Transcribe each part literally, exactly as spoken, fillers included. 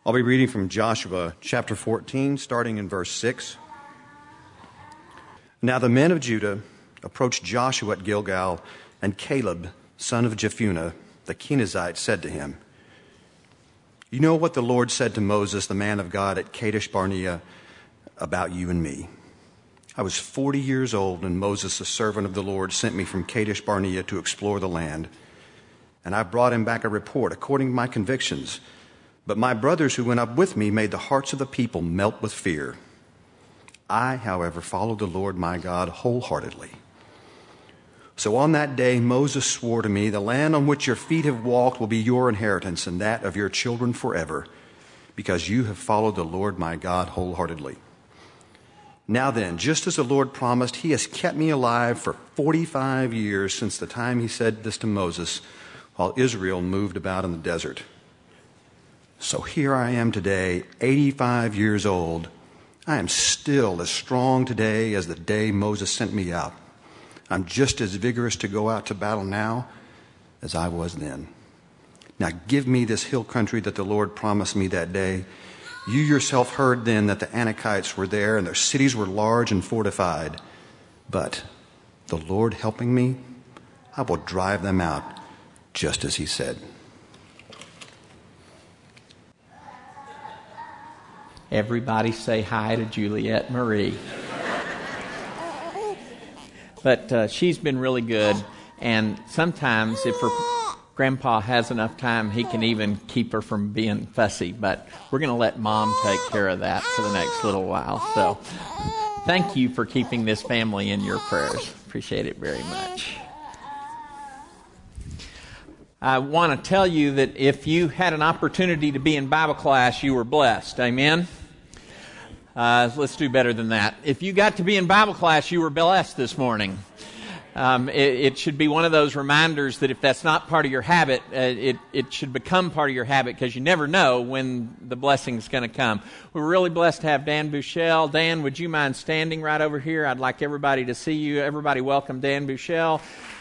I'll be reading from Joshua chapter fourteen, starting in verse six. Now the men of Judah approached Joshua at Gilgal, and Caleb, son of Jephunneh, the Kenizzite, said to him, "You know what the Lord said to Moses, the man of God, at Kadesh Barnea about you and me. I was forty years old, and Moses, the servant of the Lord, sent me from Kadesh Barnea to explore the land. And I brought him back a report according to my convictions. But my brothers who went up with me made the hearts of the people melt with fear. I, however, followed the Lord my God wholeheartedly. So on that day Moses swore to me, the land on which your feet have walked will be your inheritance and that of your children forever, because you have followed the Lord my God wholeheartedly. Now then, just as the Lord promised, he has kept me alive for forty-five years since the time he said this to Moses, while Israel moved about in the desert. So here I am today, eighty-five years old. I am still as strong today as the day Moses sent me out. I'm just as vigorous to go out to battle now as I was then. Now give me this hill country that the Lord promised me that day. You yourself heard then that the Anakites were there and their cities were large and fortified. But the Lord helping me, I will drive them out just as he said." Everybody say hi to Juliette Marie. But uh, she's been really good, and sometimes if her grandpa has enough time, he can even keep her from being fussy. But we're going to let Mom take care of that for the next little while. So thank you for keeping this family in your prayers. Appreciate it very much. I want to tell you that if you had an opportunity to be in Bible class, you were blessed. Amen? Uh, let's do better than that. If you got to be in Bible class, you were blessed this morning. Um, it, it should be one of those reminders that if that's not part of your habit, uh, it, it should become part of your habit, because you never know when the blessing's going to come. We're really blessed to have Dan Bushell. Dan, would you mind standing right over here? I'd like everybody to see you. Everybody welcome Dan Bushell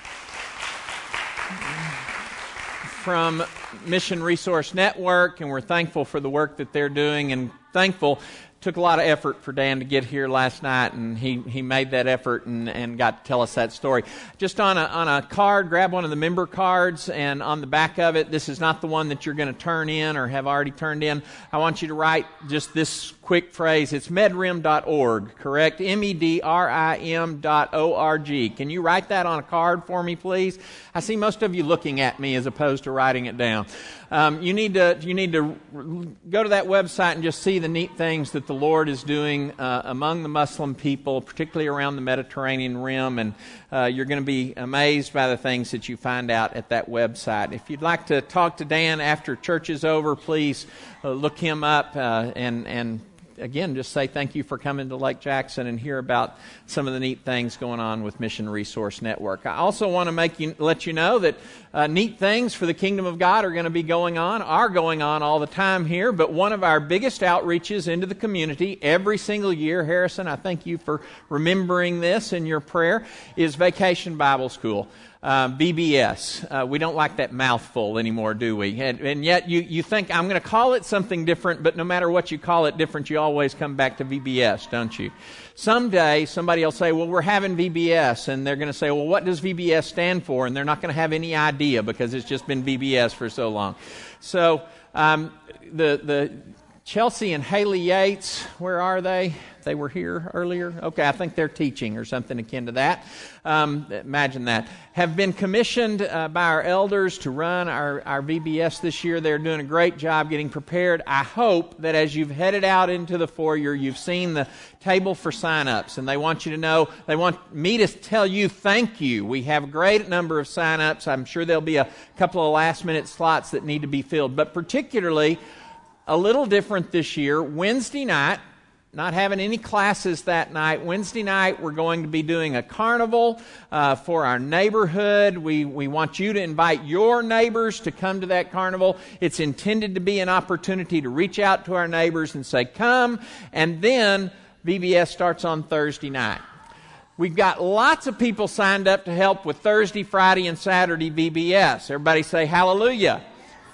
from Mission Resource Network, and we're thankful for the work that they're doing, and thankful. Took a lot of effort for Dan to get here last night, and he, he made that effort and, and got to tell us that story. Just on a on a card, grab one of the member cards, and on the back of it, this is not the one that you're going to turn in or have already turned in. I want you to write just this quick phrase. It's medrim dot org, correct? M E D R I M dot O R G. Can you write that on a card for me, please? I see most of you looking at me as opposed to writing it down. Um, you need to you need to go to that website and just see the neat things that the Lord is doing uh, among the Muslim people, particularly around the Mediterranean Rim, and uh, you're going to be amazed by the things that you find out at that website. If you'd like to talk to Dan after church is over, please uh, look him up uh, and and. Again, just say thank you for coming to Lake Jackson and hear about some of the neat things going on with Mission Resource Network. I also want to make you let you know that uh, neat things for the Kingdom of God are going to be going on, are going on all the time here, but one of our biggest outreaches into the community every single year, Harrison, I thank you for remembering this in your prayer, is Vacation Bible School. Uh, V B S. Uh, we don't like that mouthful anymore, do we? And, and yet you, you think, I'm going to call it something different, but no matter what you call it different, you always come back to V B S, don't you? Someday, somebody will say, well, we're having V B S, and they're going to say, well, what does V B S stand for? And they're not going to have any idea because it's just been V B S for so long. So, um, the, the Chelsea and Haley Yates, where are they? They were here earlier. Okay, I think they're teaching or something akin to that. Um, imagine that. Have been commissioned uh, by our elders to run our, our V B S this year. They're doing a great job getting prepared. I hope that as you've headed out into the foyer, you've seen the table for sign-ups, and they want you to know, they want me to tell you thank you. We have a great number of sign-ups. I'm sure there'll be a couple of last-minute slots that need to be filled, but particularly a little different this year. Wednesday night, not having any classes that night. Wednesday night, we're going to be doing a carnival uh, for our neighborhood. We we want you to invite your neighbors to come to that carnival. It's intended to be an opportunity to reach out to our neighbors and say, come. And then V B S starts on Thursday night. We've got lots of people signed up to help with Thursday, Friday, and Saturday V B S. Everybody say hallelujah.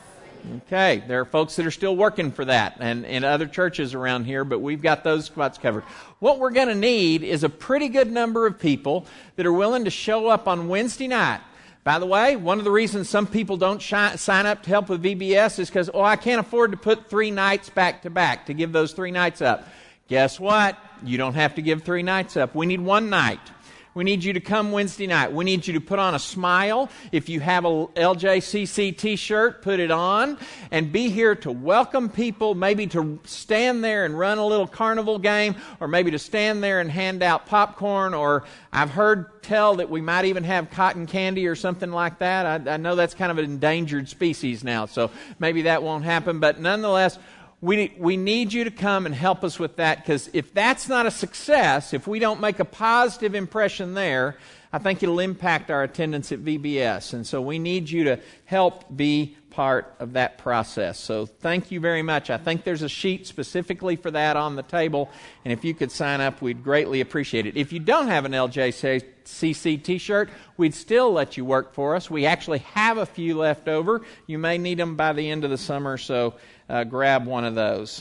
Okay, there are folks that are still working for that and in other churches around here, but we've got those spots covered. What we're going to need is a pretty good number of people that are willing to show up on Wednesday night. By the way, one of the reasons some people don't shi- sign up to help with V B S is because, oh, I can't afford to put three nights back to back to give those three nights up. Guess what? You don't have to give three nights up. We need one night. We need you to come Wednesday night. We need you to put on a smile. If you have a L J C C t-shirt, put it on and be here to welcome people, maybe to stand there and run a little carnival game, or maybe to stand there and hand out popcorn, or I've heard tell that we might even have cotton candy or something like that. I, I know that's kind of an endangered species now, so maybe that won't happen. But nonetheless, We we need you to come and help us with that, because if that's not a success, if we don't make a positive impression there, I think it'll impact our attendance at V B S. And so we need you to help be part of that process. So thank you very much. I think there's a sheet specifically for that on the table, and if you could sign up, we'd greatly appreciate it. If you don't have an L J C C t-shirt, we'd still let you work for us. We actually have a few left over. You may need them by the end of the summer, so uh, grab one of those.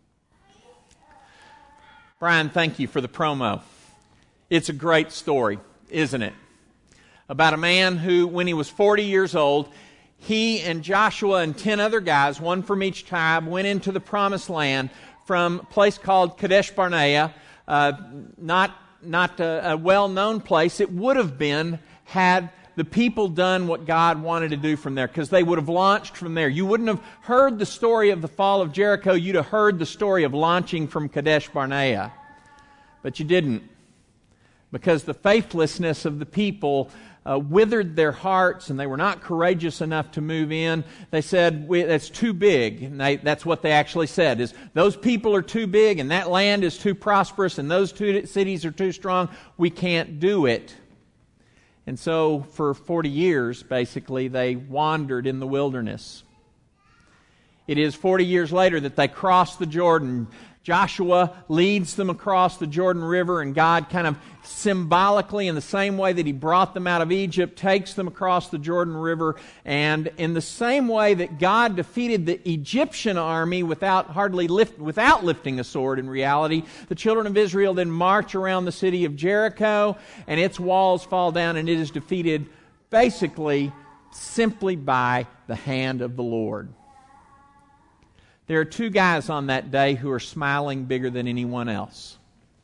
Brian, thank you for the promo. It's a great story, isn't it? About a man who, when he was forty years old, he and Joshua and ten other guys, one from each tribe, went into the promised land from a place called Kadesh Barnea, uh, not, not a, a well-known place. It would have been had the people done what God wanted to do from there, because they would have launched from there. You wouldn't have heard the story of the fall of Jericho. You'd have heard the story of launching from Kadesh Barnea. But you didn't, because the faithlessness of the people uh, withered their hearts, and they were not courageous enough to move in. They said, we, that's too big. And they, that's what they actually said, is those people are too big, and that land is too prosperous, and those two cities are too strong. We can't do it. And so for forty years, basically, they wandered in the wilderness. It is forty years later that they crossed the Jordan. Joshua leads them across the Jordan River, and God kind of symbolically, in the same way that He brought them out of Egypt, takes them across the Jordan River. And in the same way that God defeated the Egyptian army without hardly lift, without lifting a sword in reality, the children of Israel then march around the city of Jericho, and its walls fall down, and it is defeated basically simply by the hand of the Lord. There are two guys on that day who are smiling bigger than anyone else.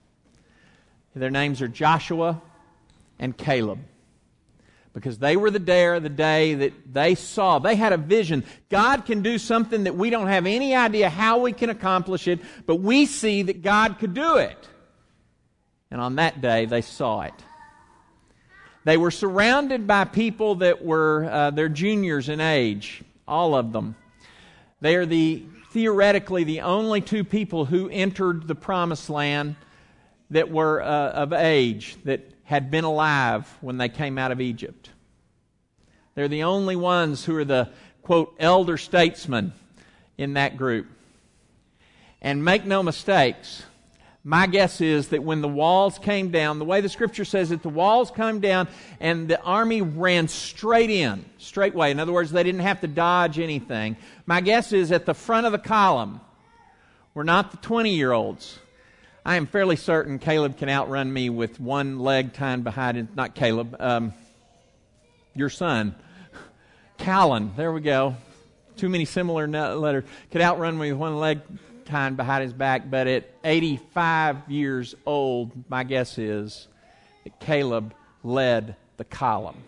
Their names are Joshua and Caleb, because they were the there the day that they saw. They had a vision. God can do something that we don't have any idea how we can accomplish it, but we see that God could do it. And on that day, they saw it. They were surrounded by people that were uh, their juniors in age, all of them. They are the theoretically the only two people who entered the promised land that were uh, of age, that had been alive when they came out of Egypt. They're the only ones who are the, quote, elder statesmen in that group. And make no mistakes, my guess is that when the walls came down, the way the Scripture says it, the walls came down and the army ran straight in, straightway. In other words, they didn't have to dodge anything. My guess is at the front of the column were not the twenty-year-olds. I am fairly certain Caleb can outrun me with one leg tied behind it. Not Caleb, um, your son. Callan, there we go. Too many similar letters. Could outrun me with one leg tied behind his back, but at eighty-five years old, my guess is that Caleb led the column.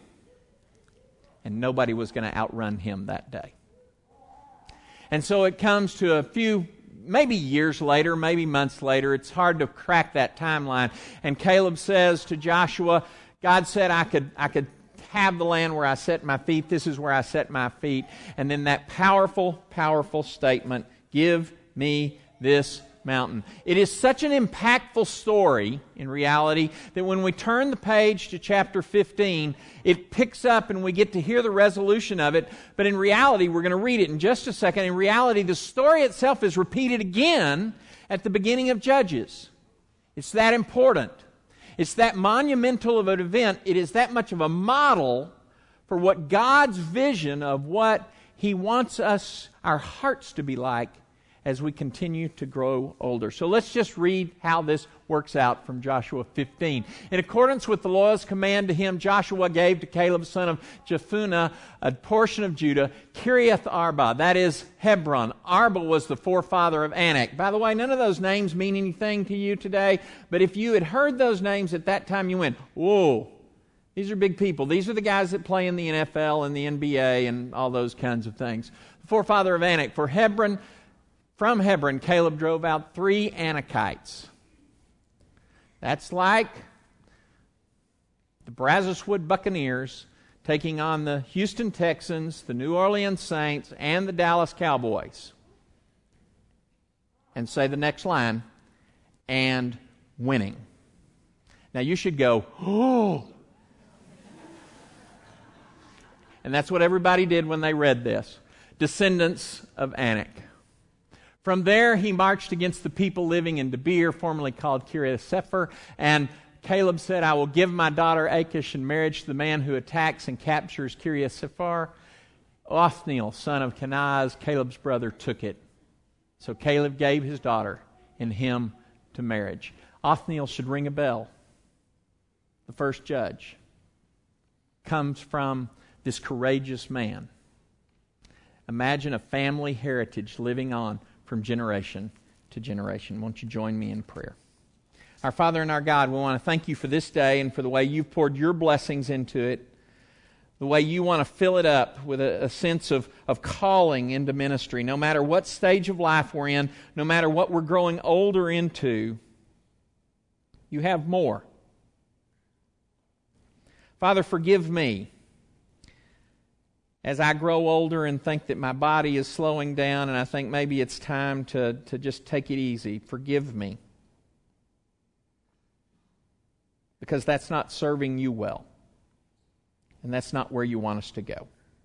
And nobody was going to outrun him that day. And so it comes to a few, maybe years later, maybe months later. It's hard to crack that timeline. And Caleb says to Joshua, God said I could, I could have the land where I set my feet. This is where I set my feet. And then that powerful, powerful statement, give me this mountain. It is such an impactful story, in reality, that when we turn the page to chapter fifteen, it picks up and we get to hear the resolution of it. But in reality, we're going to read it in just a second. In reality, the story itself is repeated again at the beginning of Judges. It's that important. It's that monumental of an event. It is that much of a model for what God's vision of what He wants us, our hearts to be like as we continue to grow older. So let's just read how this works out from Joshua fifteen. In accordance with the Lord's command to him, Joshua gave to Caleb, son of Jephunneh, a portion of Judah, Kiriath Arba, that is Hebron. Arba was the forefather of Anak. By the way, none of those names mean anything to you today, but if you had heard those names at that time, you went, whoa, these are big people. These are the guys that play in the N F L and the N B A and all those kinds of things. The forefather of Anak. For Hebron, From Hebron, Caleb drove out three Anakites. That's like the Brazoswood Buccaneers taking on the Houston Texans, the New Orleans Saints, and the Dallas Cowboys. And say the next line, and winning. Now you should go, oh. And that's what everybody did when they read this. Descendants of Anak. From there, he marched against the people living in Debir, formerly called Kiriath Sepher, and Caleb said, I will give my daughter Achish in marriage to the man who attacks and captures Kiriath Sepher. Othniel, son of Kenaz, Caleb's brother, took it. So Caleb gave his daughter and him to marriage. Othniel should ring a bell. The first judge comes from this courageous man. Imagine a family heritage living on from generation to generation. Won't you join me in prayer? Our Father and our God, we want to thank you for this day and for the way you've poured your blessings into it, the way you want to fill it up with a, a sense of, of calling into ministry. No matter what stage of life we're in, no matter what we're growing older into, you have more. Father, forgive me as I grow older and think that my body is slowing down and I think maybe it's time to, to just take it easy. Forgive me. Because that's not serving you well. And that's not where you want us to go.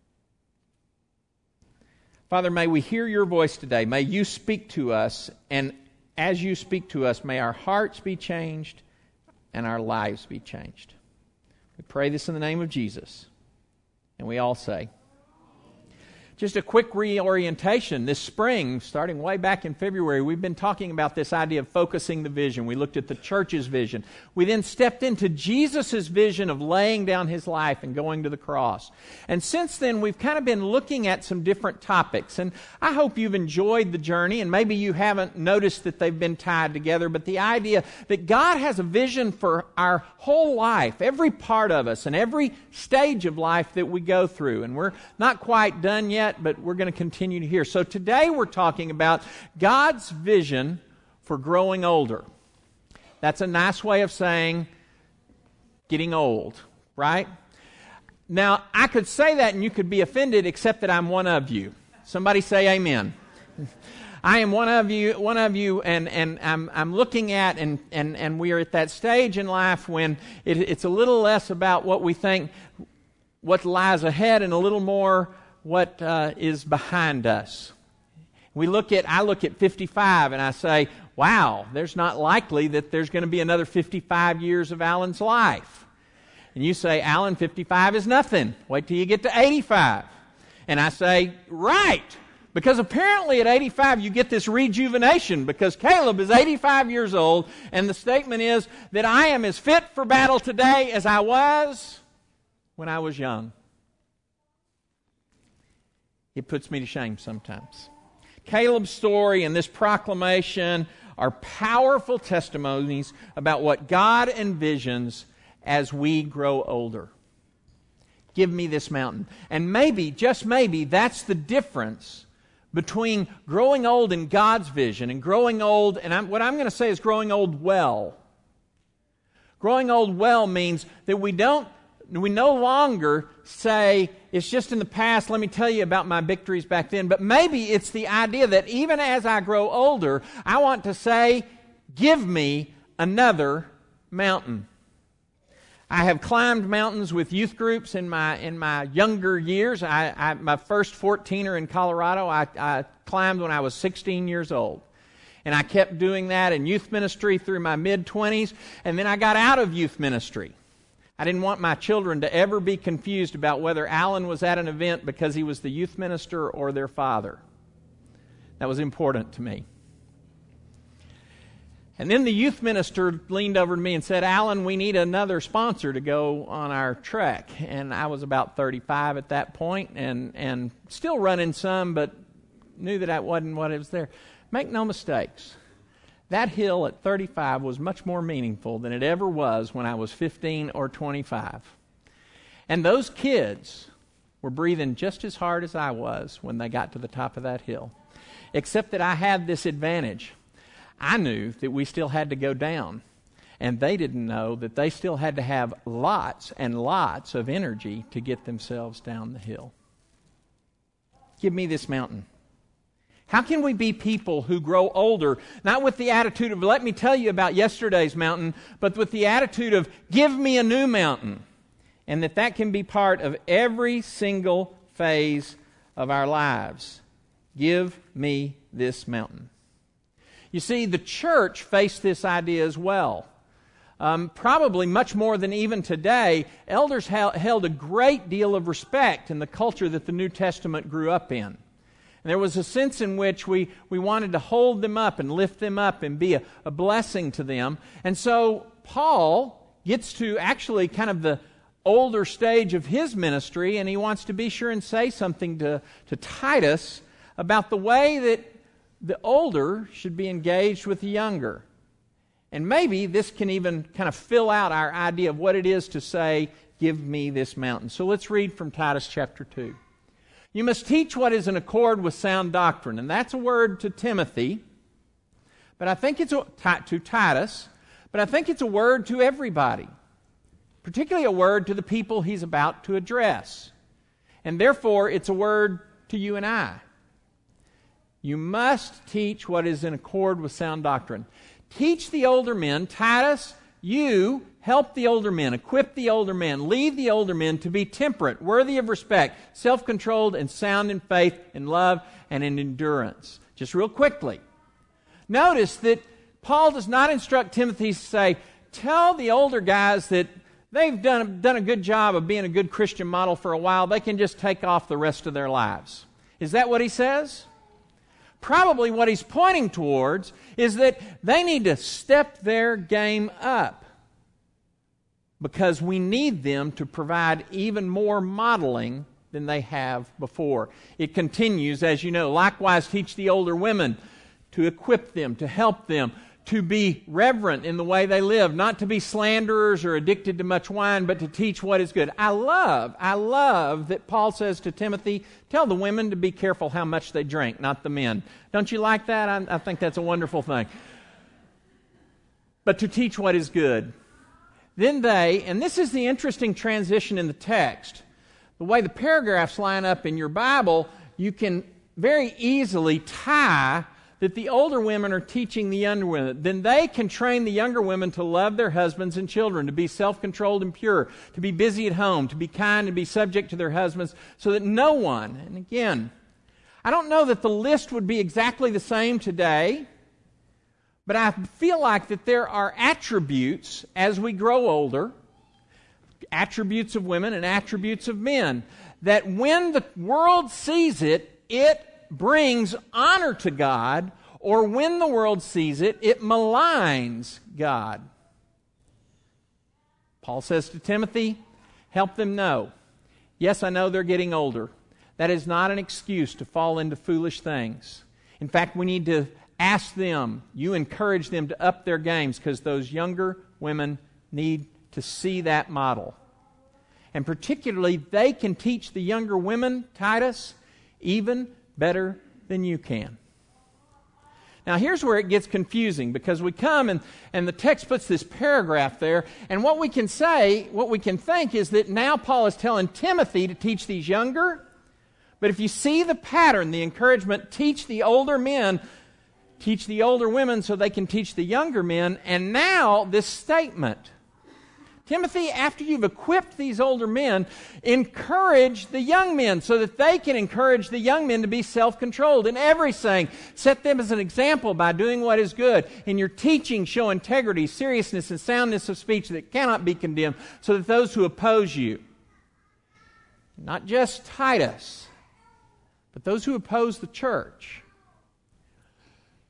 Father, may we hear your voice today. May you speak to us. And as you speak to us, may our hearts be changed and our lives be changed. We pray this in the name of Jesus. And we all say, just a quick reorientation. This spring, starting way back in February, we've been talking about this idea of focusing the vision. We looked at the church's vision. We then stepped into Jesus' vision of laying down his life and going to the cross. And since then, we've kind of been looking at some different topics. And I hope you've enjoyed the journey, and maybe you haven't noticed that they've been tied together, but the idea that God has a vision for our whole life, every part of us, and every stage of life that we go through. And we're not quite done yet, but we're going to continue to hear. So today we're talking about God's vision for growing older. That's a nice way of saying getting old, right? Now, I could say that and you could be offended, except that I'm one of you. Somebody say amen. I am one of you, one of you, and, and I'm I'm looking at, and, and, and we are at that stage in life when it, it's a little less about what we think, what lies ahead, and a little more what uh, is behind us. We look at, I look at fifty-five and I say, wow, there's not likely that there's going to be another fifty-five years of Alan's life. And you say, Alan, fifty-five is nothing. Wait till you get to eighty-five. And I say, right, because apparently at eighty-five you get this rejuvenation, because Caleb is eighty-five years old, and the statement is that I am as fit for battle today as I was when I was young. It puts me to shame sometimes. Caleb's story and this proclamation are powerful testimonies about what God envisions as we grow older. Give me this mountain. And maybe, just maybe, that's the difference between growing old in God's vision and growing old, and I'm, what I'm going to say is growing old well. Growing old well means that we don't We no longer say, it's just in the past, let me tell you about my victories back then. But maybe it's the idea that even as I grow older, I want to say, give me another mountain. I have climbed mountains with youth groups in my in my younger years. I, I my first fourteener in Colorado, I, I climbed when I was sixteen years old. And I kept doing that in youth ministry through my mid-twenties. And then I got out of youth ministry. I didn't want my children to ever be confused about whether Alan was at an event because he was the youth minister or their father. That was important to me. And then the youth minister leaned over to me and said, Alan, we need another sponsor to go on our trek. And I was about thirty-five at that point and, and still running some, but knew that that wasn't what it was there. Make no mistakes. That hill at thirty-five was much more meaningful than it ever was when I was fifteen or twenty-five. And those kids were breathing just as hard as I was when they got to the top of that hill. Except that I had this advantage. I knew that we still had to go down, and they didn't know that they still had to have lots and lots of energy to get themselves down the hill. Give me this mountain. How can we be people who grow older, not with the attitude of, let me tell you about yesterday's mountain, but with the attitude of, give me a new mountain, and that that can be part of every single phase of our lives. Give me this mountain. You see, the church faced this idea as well. Um, probably much more than even today, elders ha- held a great deal of respect in the culture that the New Testament grew up in. And there was a sense in which we, we wanted to hold them up and lift them up and be a, a blessing to them. And so Paul gets to actually kind of the older stage of his ministry, and he wants to be sure and say something to, to Titus about the way that the older should be engaged with the younger. And maybe this can even kind of fill out our idea of what it is to say, give me this mountain. So let's read from Titus chapter two. You must teach what is in accord with sound doctrine. And that's a word to Timothy, but I think it's a, to Titus, but I think it's a word to everybody, particularly a word to the people he's about to address. And therefore, it's a word to you and I. You must teach what is in accord with sound doctrine. Teach the older men. Titus, you help the older men, equip the older men, lead the older men to be temperate, worthy of respect, self-controlled, and sound in faith, in love, and in endurance. Just real quickly. Notice that Paul does not instruct Timothy to say, tell the older guys that they've done, done a good job of being a good Christian model for a while. They can just take off the rest of their lives. Is that what he says? Probably what he's pointing towards is that they need to step their game up because we need them to provide even more modeling than they have before. It continues, as you know, likewise teach the older women to equip them, to help them, to be reverent in the way they live, not to be slanderers or addicted to much wine, but to teach what is good. I love, I love that Paul says to Timothy, tell the women to be careful how much they drink, not the men. Don't you like that? I, I think that's a wonderful thing. But to teach what is good. Then they, and this is the interesting transition in the text, the way the paragraphs line up in your Bible, you can very easily tie that the older women are teaching the younger women. Then they can train the younger women to love their husbands and children, to be self-controlled and pure, to be busy at home, to be kind and be subject to their husbands, so that no one, and again, I don't know that the list would be exactly the same today, but I feel like that there are attributes as we grow older, attributes of women and attributes of men, that when the world sees it, it brings honor to God, or when the world sees it, it maligns God. Paul says to Timothy, help them know. Yes, I know they're getting older. That is not an excuse to fall into foolish things. In fact, we need to ask them, you encourage them to up their games, because those younger women need to see that model. And particularly, they can teach the younger women, Titus, even better than you can. Now here's where it gets confusing, because we come and, and the text puts this paragraph there, and what we can say, what we can think is that now Paul is telling Timothy to teach these younger, but if you see the pattern, the encouragement, teach the older men, teach the older women so they can teach the younger men, and now this statement, Timothy, after you've equipped these older men, encourage the young men so that they can encourage the young men to be self-controlled in every saying. Set them as an example by doing what is good. In your teaching, show integrity, seriousness, and soundness of speech that cannot be condemned, so that those who oppose you, not just Titus, but those who oppose the church,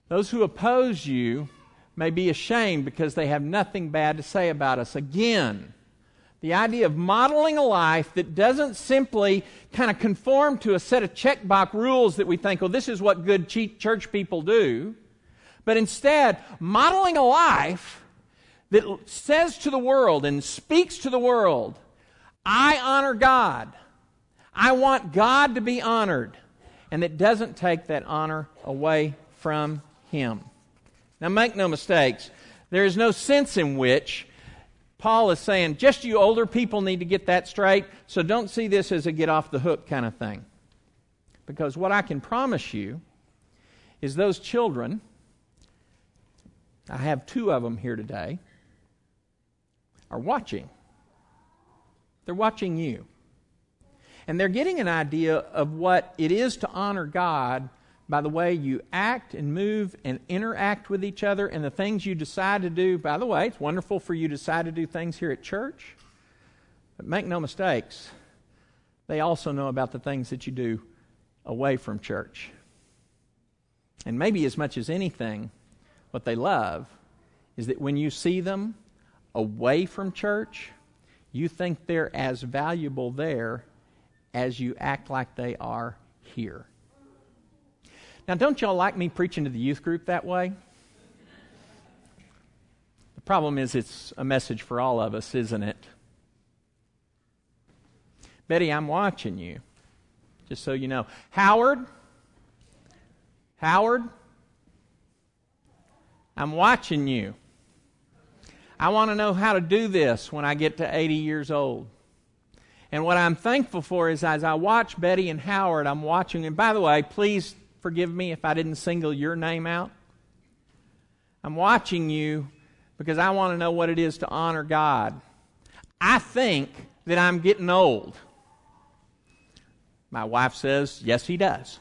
Those who oppose you may be ashamed because they have nothing bad to say about us. Again, the idea of modeling a life that doesn't simply kind of conform to a set of checkbox rules that we think, well, this is what good church people do, but instead modeling a life that says to the world and speaks to the world, I honor God. I want God to be honored, and that doesn't take that honor away from Him. Now, make no mistakes, there is no sense in which Paul is saying, just you older people need to get that straight, so don't see this as a get off the hook kind of thing. Because what I can promise you is those children, I have two of them here today, are watching. They're watching you. And they're getting an idea of what it is to honor God by the way you act and move and interact with each other and the things you decide to do. By the way, it's wonderful for you to decide to do things here at church. But make no mistakes, they also know about the things that you do away from church. And maybe as much as anything, what they love is that when you see them away from church, you think they're as valuable there as you act like they are here. Now, don't y'all like me preaching to the youth group that way? The problem is it's a message for all of us, isn't it? Betty, I'm watching you, just so you know. Howard, Howard, I'm watching you. I want to know how to do this when I get to eighty years old. And what I'm thankful for is as I watch Betty and Howard, I'm watching, and by the way, please forgive me if I didn't single your name out. I'm watching you because I want to know what it is to honor God. I think that I'm getting old. My wife says, yes, he does.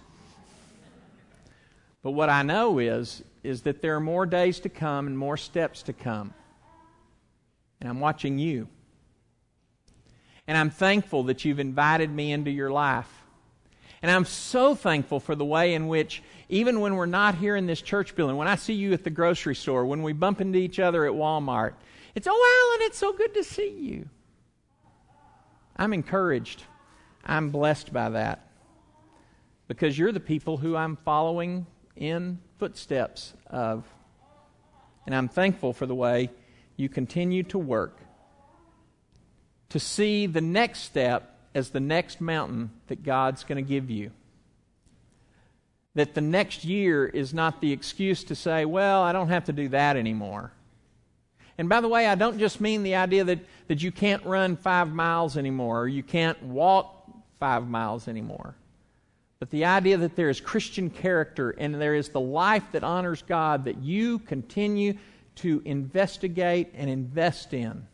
But what I know is, is that there are more days to come and more steps to come. And I'm watching you. And I'm thankful that you've invited me into your life. And I'm so thankful for the way in which, even when we're not here in this church building, when I see you at the grocery store, when we bump into each other at Walmart, it's, oh, Alan, it's so good to see you. I'm encouraged. I'm blessed by that. Because you're the people who I'm following in footsteps of. And I'm thankful for the way you continue to work to see the next step as the next mountain that God's going to give you. That the next year is not the excuse to say, well, I don't have to do that anymore. And by the way, I don't just mean the idea that, that you can't run five miles anymore or you can't walk five miles anymore. But the idea that there is Christian character and there is the life that honors God that you continue to investigate and invest in.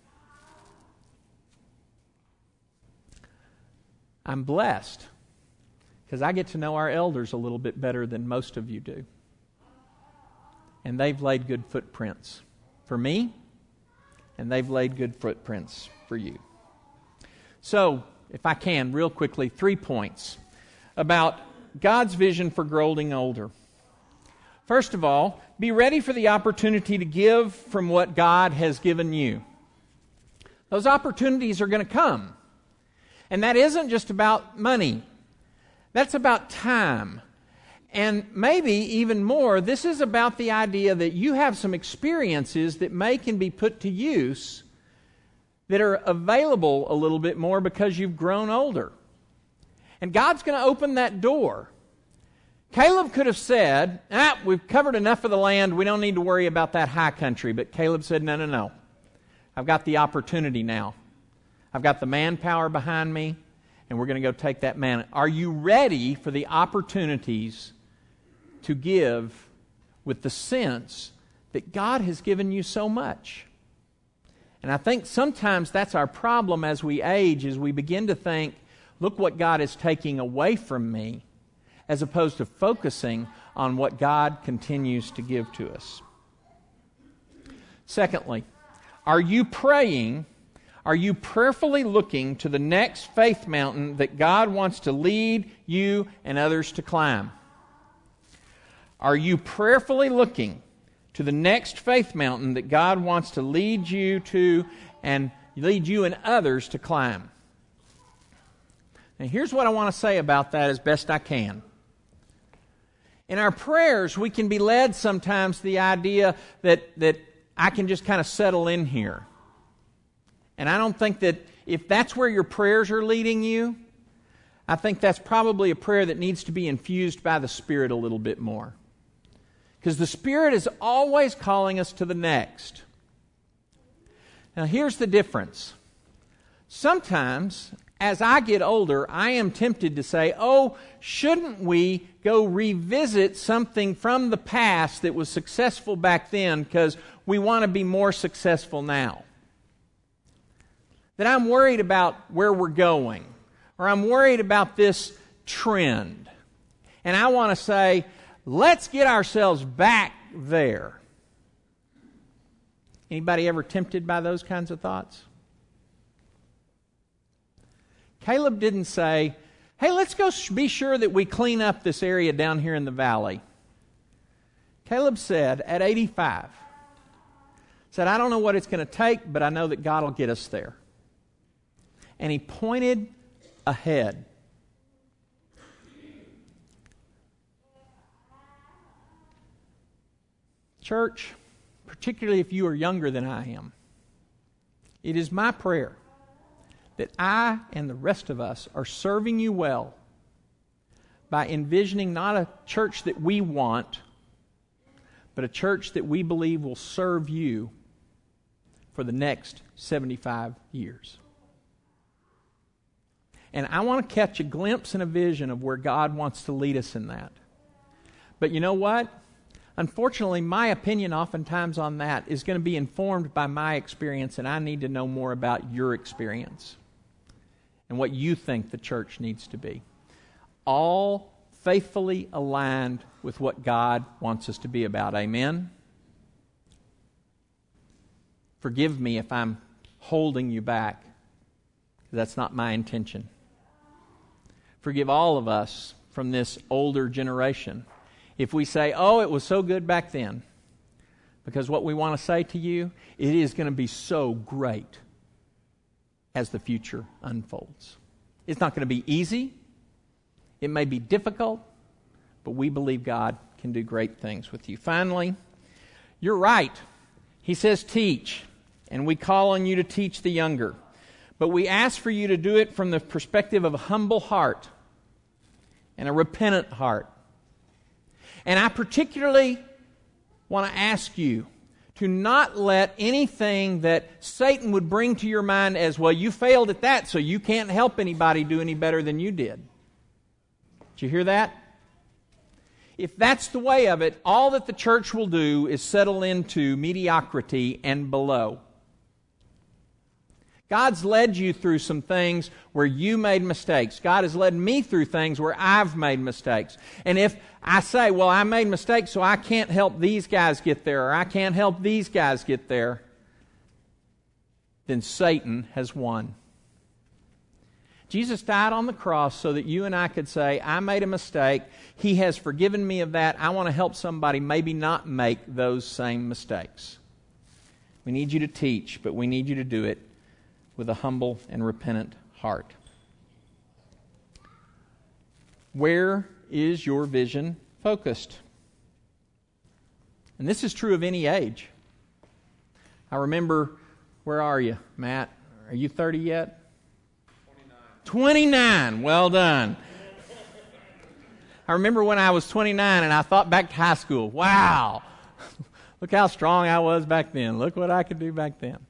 I'm blessed because I get to know our elders a little bit better than most of you do. And they've laid good footprints for me, and they've laid good footprints for you. So, if I can, real quickly, three points about God's vision for growing older. First of all, be ready for the opportunity to give from what God has given you. Those opportunities are going to come. And that isn't just about money. That's about time. And maybe even more, this is about the idea that you have some experiences that may can be put to use that are available a little bit more because you've grown older. And God's going to open that door. Caleb could have said, ah, we've covered enough of the land, we don't need to worry about that high country. But Caleb said, no, no, no. I've got the opportunity now. I've got the manpower behind me, and we're going to go take that man. Are you ready for the opportunities to give with the sense that God has given you so much? And I think sometimes that's our problem as we age, is we begin to think, look what God is taking away from me, as opposed to focusing on what God continues to give to us. Secondly, are you praying? Are you prayerfully looking to the next faith mountain that God wants to lead you and others to climb? Are you prayerfully looking to the next faith mountain that God wants to lead you to and lead you and others to climb? And here's what I want to say about that as best I can. In our prayers, we can be led sometimes to the idea that, that I can just kind of settle in here. And I don't think that if that's where your prayers are leading you, I think that's probably a prayer that needs to be infused by the Spirit a little bit more. Because the Spirit is always calling us to the next. Now here's the difference. Sometimes, as I get older, I am tempted to say, oh, shouldn't we go revisit something from the past that was successful back then because we want to be more successful now? That I'm worried about where we're going, or I'm worried about this trend. And I want to say, let's get ourselves back there. Anybody ever tempted by those kinds of thoughts? Caleb didn't say, hey, let's go be sure that we clean up this area down here in the valley. Caleb said, at eighty-five, said, I don't know what it's going to take, but I know that God will get us there. And he pointed ahead. Church, particularly if you are younger than I am, it is my prayer that I and the rest of us are serving you well by envisioning not a church that we want, but a church that we believe will serve you for the next seventy-five years. And I want to catch a glimpse and a vision of where God wants to lead us in that. But you know what? Unfortunately, my opinion oftentimes on that is going to be informed by my experience, and I need to know more about your experience and what you think the church needs to be. All faithfully aligned with what God wants us to be about. Amen? Forgive me if I'm holding you back. That's not my intention. Forgive all of us from this older generation if we say, oh, it was so good back then. Because what we want to say to you, it is going to be so great as the future unfolds. It's not going to be easy. It may be difficult, but we believe God can do great things with you. Finally, you're right. He says teach, and we call on you to teach the younger. But we ask for you to do it from the perspective of a humble heart and a repentant heart. And I particularly want to ask you to not let anything that Satan would bring to your mind as, well, you failed at that, so you can't help anybody do any better than you did. Did you hear that? If that's the way of it, all that the church will do is settle into mediocrity and below. God's led you through some things where you made mistakes. God has led me through things where I've made mistakes. And if I say, well, I made mistakes, so I can't help these guys get there, or I can't help these guys get there, then Satan has won. Jesus died on the cross so that you and I could say, I made a mistake. He has forgiven me of that. I want to help somebody maybe not make those same mistakes. We need you to teach, but we need you to do it with a humble and repentant heart. Where is your vision focused? And this is true of any age. I remember, where are you, Matt? Are you thirty yet? twenty-nine. twenty-nine. Well done. I remember when I was twenty-nine and I thought back to high school. Wow. Look how strong I was back then. Look what I could do back then.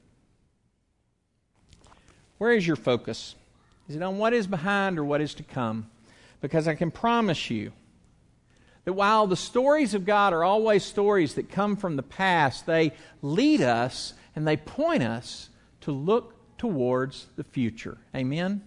Where is your focus? Is it on what is behind or what is to come? Because I can promise you that while the stories of God are always stories that come from the past, they lead us and they point us to look towards the future. Amen?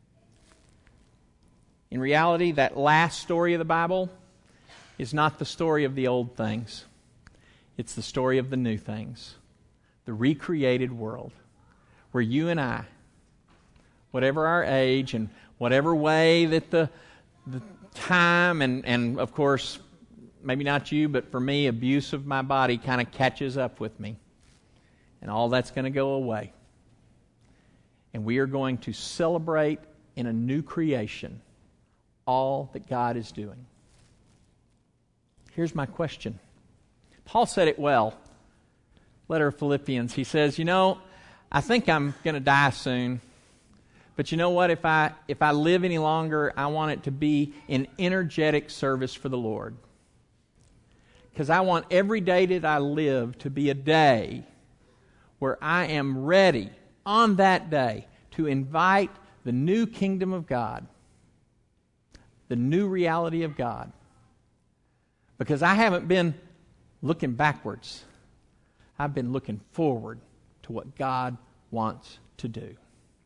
In reality, that last story of the Bible is not the story of the old things. It's the story of the new things. The recreated world where you and I, whatever our age and whatever way that the, the time and, and, of course, maybe not you, but for me, abuse of my body kind of catches up with me. And all that's going to go away. And we are going to celebrate in a new creation all that God is doing. Here's my question. Paul said it well. Letter of Philippians. He says, you know, I think I'm going to die soon. But you know what? If I if I live any longer, I want it to be an energetic service for the Lord. Because I want every day that I live to be a day where I am ready on that day to invite the new kingdom of God, the new reality of God. Because I haven't been looking backwards. I've been looking forward to what God wants to do.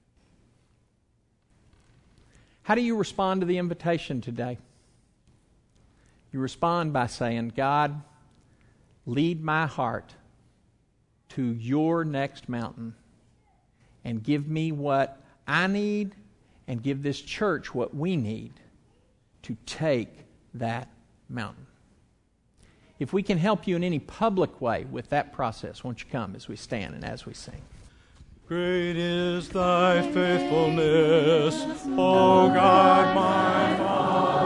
How do you respond to the invitation today? You respond by saying, God, lead my heart to your next mountain and give me what I need and give this church what we need to take that mountain. If we can help you in any public way with that process, won't you come as we stand and as we sing? Great is thy faithfulness, O God my Father.